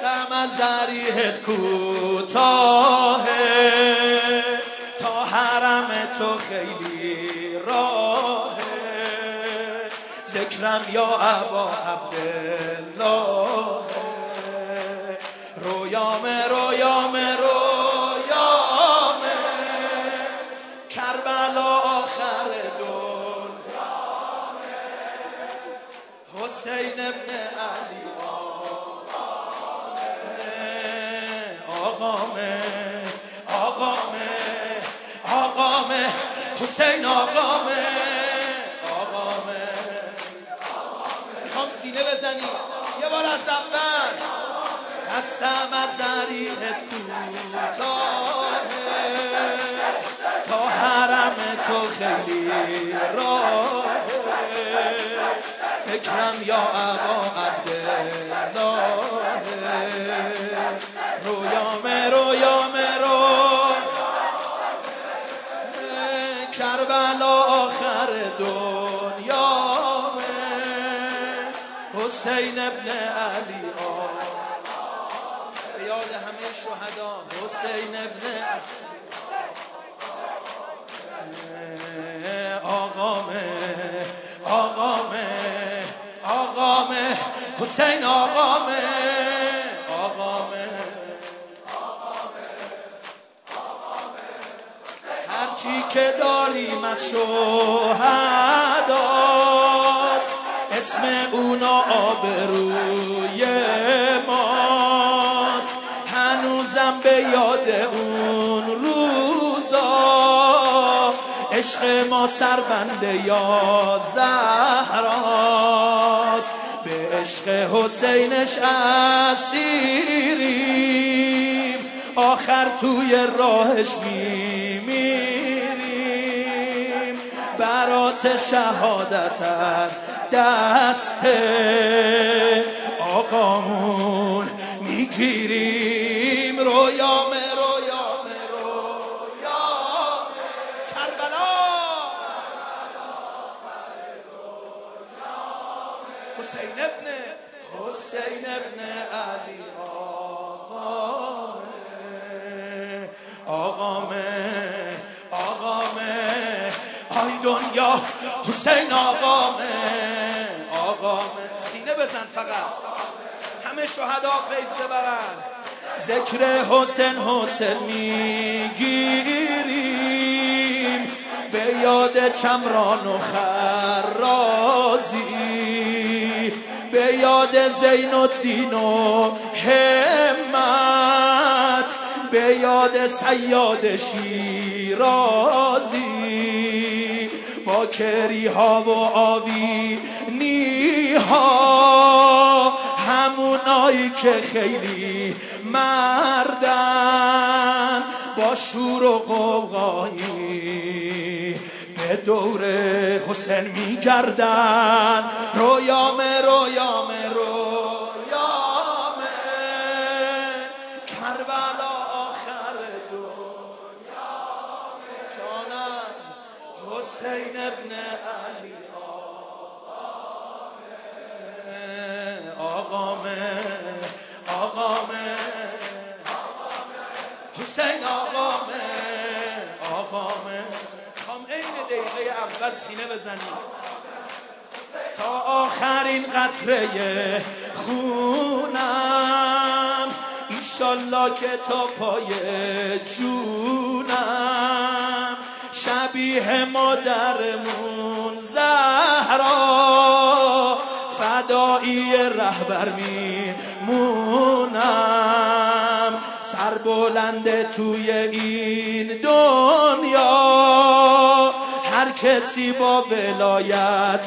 دستم از ذریحت کوتاهه، تا حرم تو خیلی راهه. ذکرم یا ابا عبدالله، رویامه رویامه رویامه، کربلا آخر دنیامه، حسین ابن علی آقامه آقامه آقامه، حسین آقامه آقامه. میخوام سینه بزنی یه بار از اول. دستم از ذریحت کوتاهه، تا حرم تو خیلی راهه. ذکرم یا ابا عبدالله، رویامه رویامه رویامه، کربلا آخر دنیامه، حسین ابن علی به یاد همه شهدا. حسین ابن آقامه آقامه آقامه، حسین آقامه آقامه. هرچی که داریم از شهداست، اسم اونا آبروی ماست. هنوزم به یاد اون روزا، عشق ما سربنده یا زهراست. به عشق حسینش اسیریم، آخر توی راهش میمیریم. برات شهادت از دست آقامون میگیریم. رویامه رویامه رویامه، کربلا حسین ابن علی آقامه آقامه آقامه، آی دنیا حسین آقامه آقامه. سینه بزن فقط، همه شهدا فیض ببرن. ذکر حسین حسین میگیریم، به یاد چمران و خرازی، به یاد زین الدین و همت، به یاد صیاد شیرازی. با کری ها و آوینی ها، همونایی که خیلی مردن، با شور و قوقایی به دور حسین میگردن. رویامه رویامه رویامه، کربلا آخر دنیامه، جانم حسین ابن علی آقامه آقامه حسین آقامه آقامه. هم عین دقیقه اول سینه بزنیم تا آخرین قطره خونم، ایشالله که تا پای جونم، شبیه مادرمون زهرا، فدایی رهبر میمونم. سربلنده توی این دنیا، هر کسی با ولایت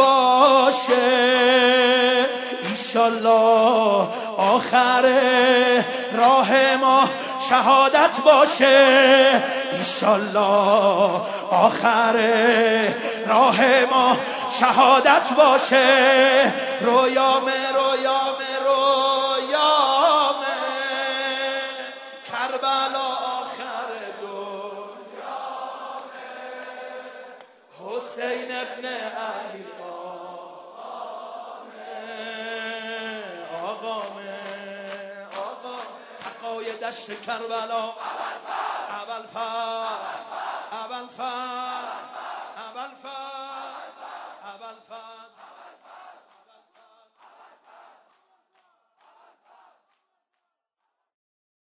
باشه. ایشالله آخر راه ما شهادت باشه. ایشالله آخر راه ما شهادت باشه. رویامه رویامه رویامه، کربلا آخر دنیامه، حسین ابن علی آقامه آقامه دشت کربلا. اول